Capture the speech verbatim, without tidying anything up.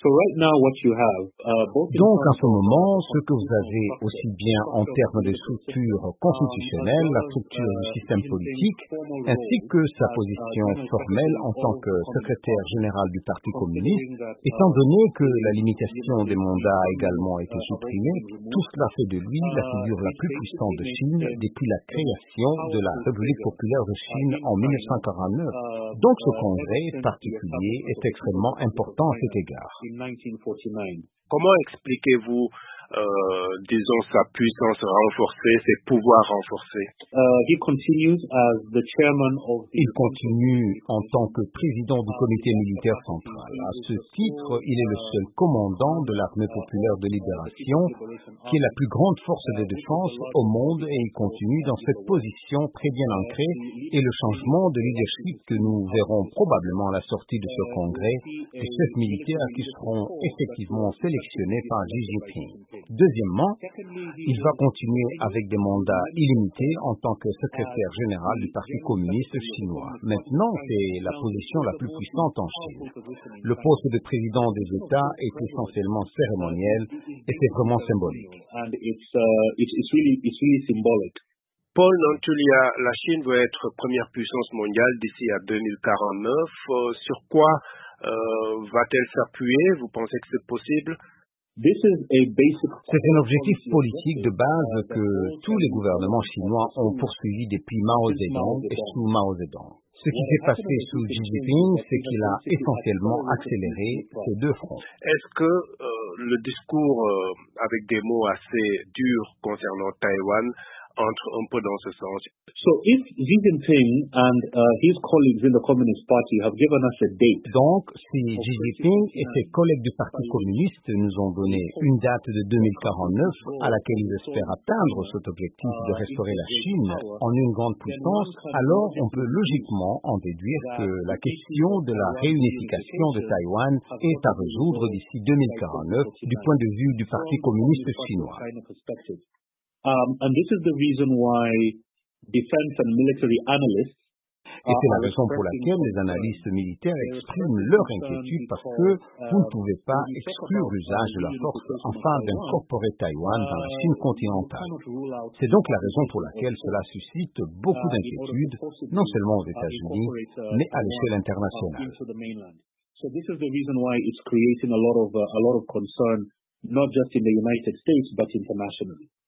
Donc, en ce moment, ce que vous avez aussi bien en termes de structure constitutionnelle, la structure du système politique, ainsi que sa position formelle en tant que secrétaire général du Parti communiste, étant donné que la limitation des mandats a également été supprimée, tout cela fait de lui la figure la plus puissante de Chine depuis la création de la République populaire de Chine en mille neuf cent quarante-neuf. Donc, ce congrès particulier est extrêmement important à cet égard. Comment expliquez-vous, euh, disons, sa puissance renforcée, ses pouvoirs renforcés? Il continue en tant que président du comité militaire central. À ce titre, il est le seul commandant de l'armée populaire de libération, qui est la plus grande force de défense au monde, et il continue dans cette position très bien ancrée, et le changement de leadership que nous verrons probablement à la sortie de ce congrès, des chefs militaires qui seront effectivement sélectionnés par Xi Jinping. Deuxièmement, il va continuer avec des mandats illimités en tant que secrétaire général du Parti communiste chinois. Maintenant, c'est la position la plus puissante en Chine. Le poste de président des États est essentiellement cérémoniel et c'est vraiment symbolique. Paul Nantulia, la Chine veut être première puissance mondiale d'ici à deux mille quarante-neuf. Euh, sur quoi euh, va-t-elle s'appuyer? Vous pensez que c'est possible? C'est un objectif politique de base que tous les gouvernements chinois ont poursuivi depuis Mao Zedong et sous Mao Zedong. Ce qui s'est passé sous Xi Jinping, c'est qu'il a essentiellement accéléré ces deux fronts. Est-ce que euh, le discours euh, avec des mots assez durs concernant Taïwan entre un peu dans ce sens? So if Xi Jinping and uh, his colleagues in the Communist Party have given us a date. Donc, si Xi Jinping et ses collègues du Parti communiste nous ont donné une date de deux mille quarante-neuf à laquelle ils espèrent atteindre cet objectif de restaurer la Chine en une grande puissance, alors on peut logiquement en déduire que la question de la réunification de Taïwan est à résoudre d'ici deux mille quarante-neuf du point de vue du Parti communiste chinois. Um, and this is the reason why defense and military analysts Et c'est la raison pour laquelle les analystes militaires expriment leur inquiétude parce que vous ne pouvez pas exclure l'usage de la force afin d'incorporer Taïwan dans la Chine continentale. C'est donc la raison pour laquelle cela suscite beaucoup d'inquiétudes, non seulement aux États-Unis, mais à l'échelle internationale. So this is the reason why it's creating a lot of uh, a lot of concern, not just in the United States, but internationally.